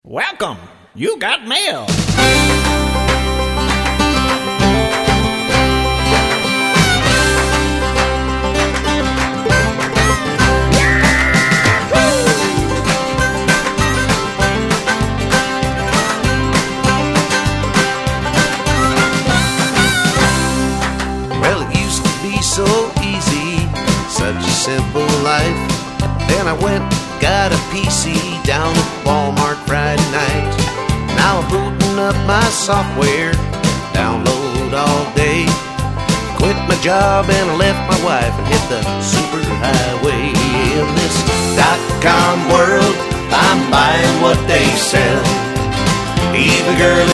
Welcome. You got mail. Well, it used to be so easy, such a simple life. Then I went, got a PC down at Walmart Friday night. Now I'm booting up my software, download all day. Quit my job and I left my wife and hit the superhighway. In this .com world, I'm buying what they sell. Even girl